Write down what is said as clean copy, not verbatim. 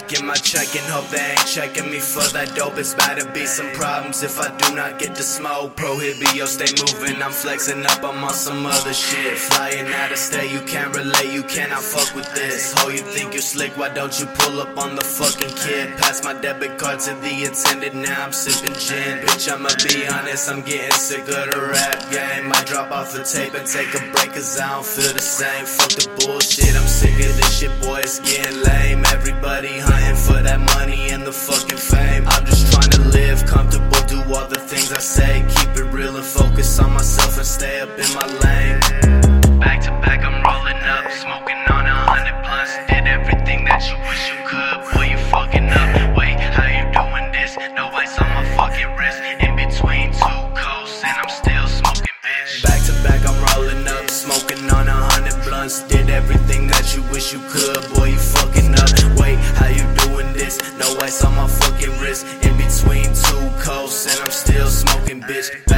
Get my check and hope they ain't checking me for that dope. It's bout to be some problems if I do not get to smoke. Prohibio, stay moving, I'm flexing up, I'm on some other shit. Flying out of state, you can't relate, you cannot fuck with this. Ho, you think you're slick, why don't you pull up on the fucking kid? Pass my debit card to the attendant, now I'm sipping gin. Bitch, I'ma be honest, I'm getting sick of the rap game. I drop off the tape and take a break cause I don't feel the same. Fuck the bullshit, I'm sick of this shit, boy, it's getting lame. Everybody hunting for that money and the fucking fame. I'm just trying to live comfortable, do all the things I say. Keep it real and focus on myself and stay up in my lane. Back to back, I'm rolling up, smoking on 100 blunts. Did everything that you wish you could, boy, you fucking up. Wait, how you doing this? No ice on my fucking wrist. In between two coasts and I'm still smoking, bitch. Back to back, I'm rolling up, smoking on 100 blunts. Did everything that you wish you could, boy, you fucking up. Wait, how you doing this? No ice on my fucking wrist. In between two coasts and I'm still smoking, bitch.